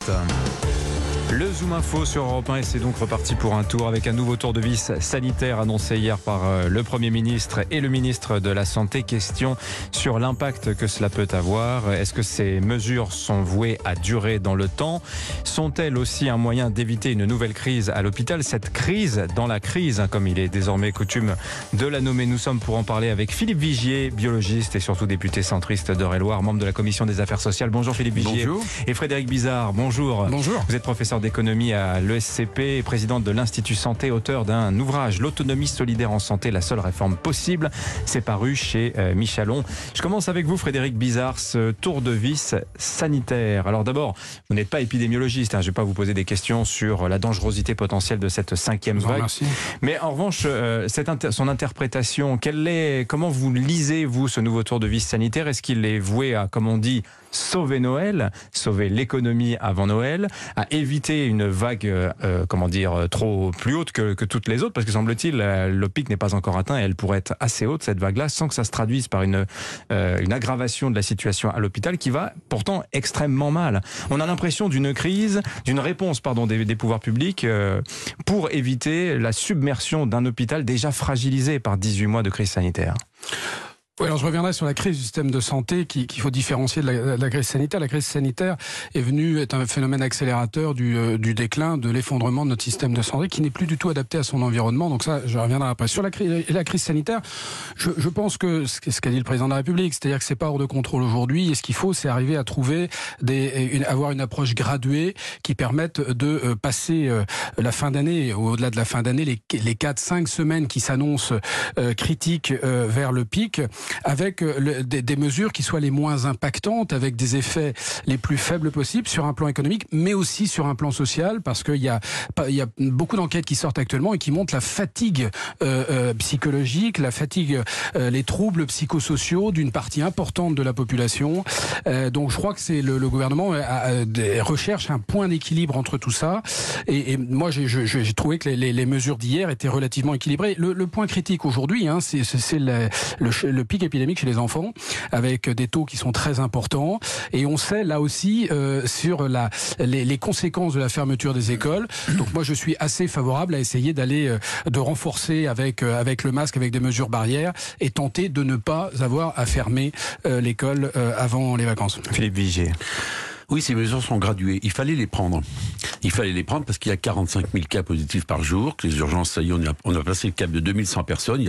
Le Zoom Info sur Europe 1 et c'est donc reparti pour un tour avec un nouveau tour de vis sanitaire annoncé hier par le Premier ministre et le ministre de la Santé. Question sur l'impact que cela peut avoir. Est-ce que ces mesures sont vouées à durer dans le temps? Sont-elles aussi un moyen d'éviter une nouvelle crise à l'hôpital? Cette crise dans la crise, comme il est désormais coutume de la nommer. Nous sommes pour en parler avec Philippe Vigier, biologiste et surtout député centriste d'Eure-et-Loir, membre de la Commission des Affaires sociales. Bonjour Philippe Vigier. Bonjour. Et Frédéric Bizard, bonjour. Bonjour. Vous êtes professeur d'économie à l'ESCP et présidente de l'Institut Santé, auteur d'un ouvrage, L'autonomie solidaire en santé, la seule réforme possible. C'est paru chez Michalon. Je commence avec vous, Frédéric Bizard, ce tour de vis sanitaire. Alors d'abord, vous n'êtes pas épidémiologiste, je ne vais pas vous poser des questions sur la dangerosité potentielle de cette 5e vague. Merci. Mais en revanche, son interprétation, comment vous lisez, vous, ce nouveau tour de vis sanitaire? Est-ce qu'il est voué à, comme on dit, sauver Noël, sauver l'économie avant Noël, à éviter une vague, trop plus haute que toutes les autres, parce que semble-t-il, le pic n'est pas encore atteint et elle pourrait être assez haute, cette vague-là, sans que ça se traduise par une aggravation de la situation à l'hôpital qui va pourtant extrêmement mal. On a l'impression d'une réponse des pouvoirs publics pour éviter la submersion d'un hôpital déjà fragilisé par 18 mois de crise sanitaire. Oui, alors je reviendrai sur la crise du système de santé qu'il faut différencier de la crise sanitaire. La crise sanitaire est un phénomène accélérateur du déclin, de l'effondrement de notre système de santé qui n'est plus du tout adapté à son environnement. Donc ça, je reviendrai après. Sur la crise sanitaire, je pense que ce qu'a dit le président de la République, c'est-à-dire que c'est pas hors de contrôle aujourd'hui et ce qu'il faut, c'est arriver à trouver avoir une approche graduée qui permette de passer la fin d'année, au-delà de la fin d'année, les 4-5 semaines qui s'annoncent critiques vers le pic, avec des mesures qui soient les moins impactantes, avec des effets les plus faibles possibles sur un plan économique, mais aussi sur un plan social, parce qu'il y a beaucoup d'enquêtes qui sortent actuellement et qui montrent la fatigue psychologique, les troubles psychosociaux d'une partie importante de la population. Donc je crois que c'est le gouvernement recherche un point d'équilibre entre tout ça. Et moi j'ai trouvé que les mesures d'hier étaient relativement équilibrées. Le point critique aujourd'hui, c'est le pic épidémique chez les enfants, avec des taux qui sont très importants. Et on sait là aussi sur les conséquences de la fermeture des écoles. Donc moi je suis assez favorable à essayer de renforcer avec le masque, avec des mesures barrières, et tenter de ne pas avoir à fermer l'école avant les vacances. Philippe Vigier. Oui, ces mesures sont graduées. Il fallait les prendre. Parce qu'il y a 45 000 cas positifs par jour, que les urgences, ça y est, on a passé le cap de 2100 personnes.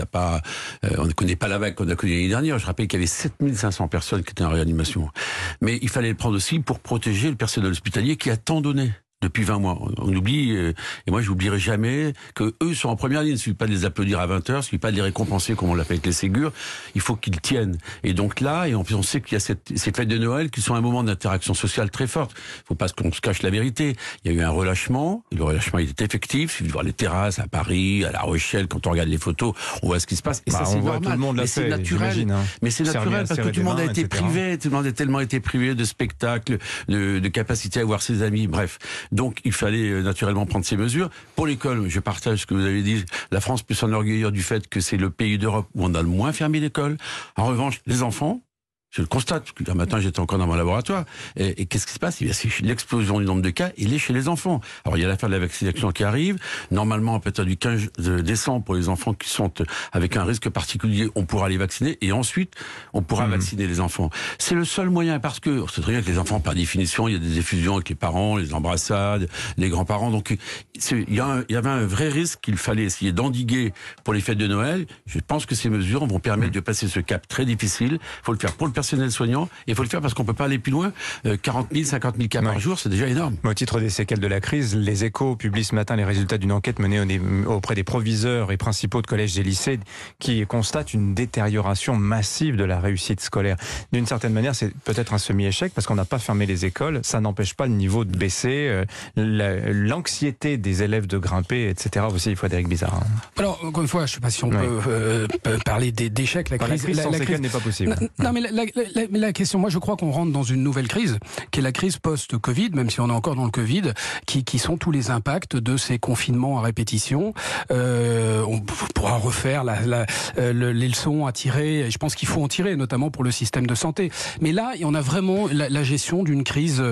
On ne connaît pas la vague qu'on a connue l'année dernière. Je rappelle qu'il y avait 7500 personnes qui étaient en réanimation. Mais il fallait le prendre aussi pour protéger le personnel hospitalier qui a tant donné depuis 20 mois. On oublie, et moi je n'oublierai jamais, que eux sont en première ligne. Il ne suffit pas de les applaudir à 20h, il ne suffit pas de les récompenser comme on l'a fait avec les Ségur. Il faut qu'ils tiennent. Et donc là, et on sait qu'il y a ces fêtes de Noël qui sont un moment d'interaction sociale très forte. Il ne faut pas qu'on se cache la vérité. Il y a eu un relâchement, et le relâchement il est effectif. Il suffit de voir les terrasses à Paris, à La Rochelle, quand on regarde les photos, on voit ce qui se passe. Et ça c'est normal. Tout le monde l'a fait, c'est naturel. Mais c'est naturel parce que tout le monde a été privé. Tout le monde a tellement été privé de spectacles, de capacité à voir ses amis. Bref. Donc, il fallait naturellement prendre ces mesures. Pour l'école, je partage ce que vous avez dit. La France peut s'enorgueillir du fait que c'est le pays d'Europe où on a le moins fermé l'école. En revanche, les enfants, je le constate, parce que un matin j'étais encore dans mon laboratoire, et qu'est-ce qui se passe? C'est l'explosion du nombre de cas, il est chez les enfants. Alors il y a l'affaire de la vaccination qui arrive, normalement à partir du 15 décembre pour les enfants qui sont avec un risque particulier, on pourra les vacciner, et ensuite on pourra vacciner les enfants. C'est le seul moyen, parce que c'est très bien que les enfants par définition, il y a des effusions avec les parents, les embrassades, les grands-parents, donc il y avait un vrai risque qu'il fallait essayer d'endiguer pour les fêtes de Noël. Je pense que ces mesures vont permettre de passer ce cap très difficile. Il faut le faire pour le personnel soignant, et il faut le faire parce qu'on ne peut pas aller plus loin. 40 000, 50 000 cas par jour, c'est déjà énorme. Au titre des séquelles de la crise, les Échos publient ce matin les résultats d'une enquête menée auprès des proviseurs et principaux de collèges et lycées qui constatent une détérioration massive de la réussite scolaire. D'une certaine manière, c'est peut-être un semi-échec parce qu'on n'a pas fermé les écoles. Ça n'empêche pas le niveau de baisser, l'anxiété des élèves de grimper, etc. Aussi, Frédéric Bizard. Alors, encore une fois, je ne sais pas si on peut parler d'échec. La crise sans séquelles n'est pas possible. Non, mais la question, moi je crois qu'on rentre dans une nouvelle crise, qui est la crise post-Covid, même si on est encore dans le Covid, qui sont tous les impacts de ces confinements à répétition. On pourra refaire les leçons à tirer, et je pense qu'il faut en tirer, notamment pour le système de santé. Mais là, on a vraiment la gestion d'une crise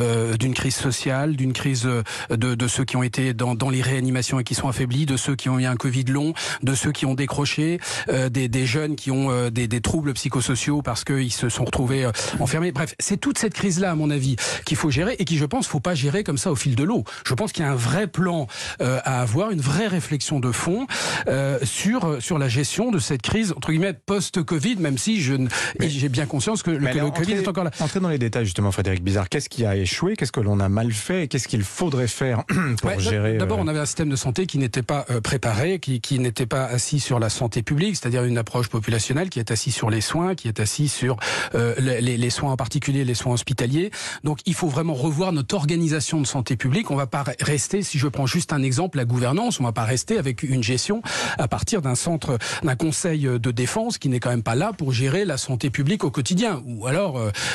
sociale, d'une crise de ceux qui ont été dans les réanimations et qui sont affaiblis, de ceux qui ont eu un Covid long, de ceux qui ont décroché, des jeunes qui ont des troubles psychosociaux parce qu'ils se sont retrouvés enfermés. Bref, c'est toute cette crise-là, à mon avis, qu'il faut gérer et qui, je pense, faut pas gérer comme ça au fil de l'eau. Je pense qu'il y a un vrai plan à avoir, une vraie réflexion de fond sur la gestion de cette crise, entre guillemets, post-Covid, même si j'ai bien conscience que le Covid est encore là. Entrez dans les détails, justement, Frédéric Bizard. Qu'est-ce qui a échoué? Qu'est-ce que l'on a mal fait? Qu'est-ce qu'il faudrait faire pour gérer... D'abord, on avait un système de santé qui n'était pas préparé, qui n'était pas assis sur la santé publique, c'est-à-dire une approche populationnelle qui est assise sur les soins, qui est assise sur les soins en particulier, les soins hospitaliers. Donc, il faut vraiment revoir notre organisation de santé publique. On ne va pas rester, si je prends juste un exemple, la gouvernance, on ne va pas rester avec une gestion à partir d'un conseil de défense qui n'est quand même pas là pour gérer la santé publique au quotidien. Ou alors,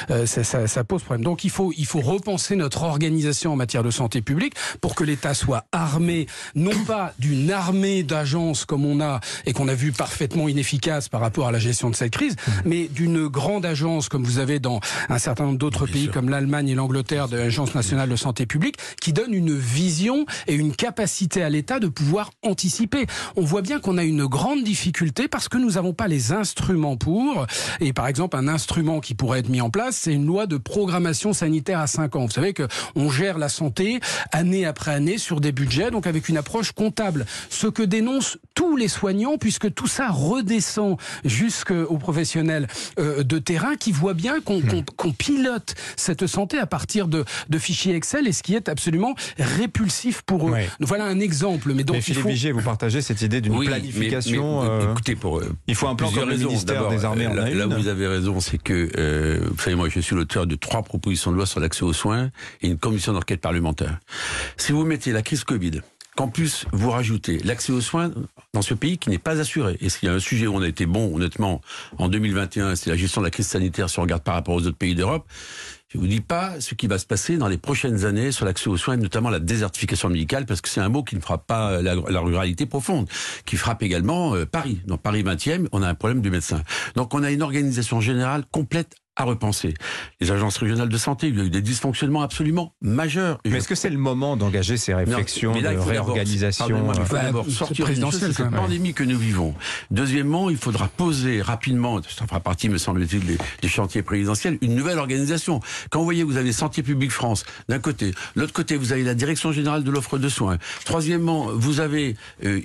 ça pose problème. Donc, il faut repenser notre organisation en matière de santé publique pour que l'État soit armé, non pas d'une armée d'agences comme on a et qu'on a vu parfaitement inefficace par rapport à la gestion de cette crise, mais d'une grande agence comme vous avez dans un certain nombre d'autres pays comme l'Allemagne et l'Angleterre, de l'Agence nationale de santé publique, qui donne une vision et une capacité à l'État de pouvoir anticiper. On voit bien qu'on a une grande difficulté parce que nous n'avons pas les instruments pour. Et par exemple, un instrument qui pourrait être mis en place, c'est une loi de programmation sanitaire à 5 ans. Vous savez qu'on gère la santé année après année sur des budgets, donc avec une approche comptable. Ce que dénoncent tous les soignants, puisque tout ça redescend jusqu'aux professionnels de terrain qui voient bien qu'on pilote cette santé à partir de fichiers Excel, et ce qui est absolument répulsif pour eux. Oui. Voilà un exemple. Mais donc, Philippe Vigier, vous partagez cette idée d'une planification. Écoutez, il faut un plan comme le ministère des Armées en a une. Là où vous avez raison, c'est que, vous savez, moi je suis l'auteur de 3 propositions de loi sur l'accès aux soins et une commission d'enquête parlementaire. Si vous mettez la crise Covid, qu'en plus vous rajoutez l'accès aux soins dans ce pays qui n'est pas assuré. Et s'il y a un sujet où on a été bon, honnêtement, en 2021, c'est la gestion de la crise sanitaire si on regarde par rapport aux autres pays d'Europe. Je ne vous dis pas ce qui va se passer dans les prochaines années sur l'accès aux soins, notamment la désertification médicale, parce que c'est un mot qui ne frappe pas la ruralité profonde, qui frappe également Paris. Dans Paris 20e, on a un problème du médecin. Donc on a une organisation générale complète à repenser. Les agences régionales de santé, il y a eu des dysfonctionnements absolument majeurs. Mais est-ce que c'est le moment d'engager ces réflexions de réorganisation? Il faut d'abord sortir de cette pandémie que nous vivons. Deuxièmement, il faudra poser rapidement, ça fera partie, me semble-t-il, des chantiers présidentiels, une nouvelle organisation. Quand vous voyez, vous avez Santé publique France d'un côté, de l'autre côté, vous avez la Direction générale de l'offre de soins. Troisièmement, vous avez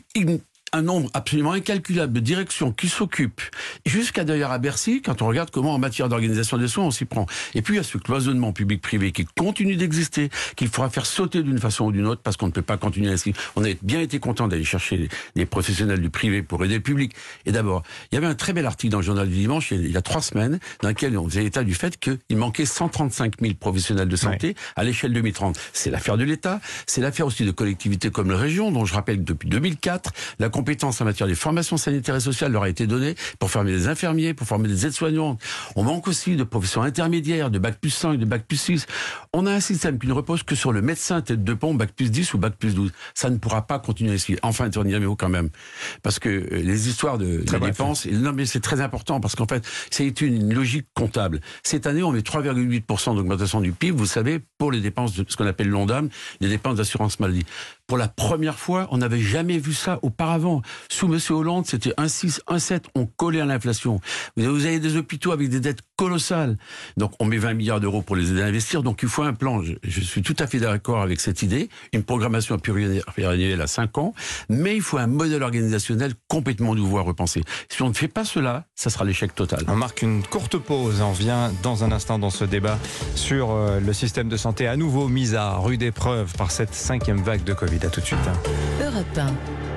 un nombre absolument incalculable de directions qui s'occupent, jusqu'à d'ailleurs à Bercy, quand on regarde comment en matière d'organisation des soins on s'y prend. Et puis il y a ce cloisonnement public-privé qui continue d'exister, qu'il faudra faire sauter d'une façon ou d'une autre, parce qu'on ne peut pas continuer ainsi. On a bien été content d'aller chercher des professionnels du privé pour aider le public. Et d'abord, il y avait un très bel article dans le journal du dimanche, il y a 3 semaines, dans lequel on faisait état du fait qu'il manquait 135 000 professionnels de santé à l'échelle 2030. C'est l'affaire de l'État, c'est l'affaire aussi de collectivités comme la région, dont je rappelle que depuis 2004, la compétence en matière de formation sanitaire et sociale leur a été donnée pour former des infirmiers, pour former des aides-soignantes. On manque aussi de professions intermédiaires, de bac plus 5, de bac plus 6. On a un système qui ne repose que sur le médecin tête de pont, bac plus 10 ou bac plus 12. Ça ne pourra pas continuer ainsi. Enfin, Anthony Ameo quand même. Parce que les histoires de dépenses, non mais c'est très important parce qu'en fait, c'est une logique comptable. Cette année, on met 3,8% d'augmentation du PIB, vous savez, pour les dépenses de ce qu'on appelle l'ONDAM, les dépenses d'assurance maladie. Pour la première fois, on n'avait jamais vu ça auparavant. Sous M. Hollande, c'était 1,6, 1,7, on collait à l'inflation. Vous avez des hôpitaux avec des dettes colossales. Donc on met 20 milliards d'euros pour les aider à investir. Donc il faut un plan. Je suis tout à fait d'accord avec cette idée. Une programmation pluriannuelle à 5 ans. Mais il faut un modèle organisationnel complètement nouveau à repenser. Si on ne fait pas cela, ça sera l'échec total. On marque une courte pause. On revient dans un instant dans ce débat sur le système de santé à nouveau mis à rude épreuve par cette 5e vague de Covid. À tout de suite. Europe 1.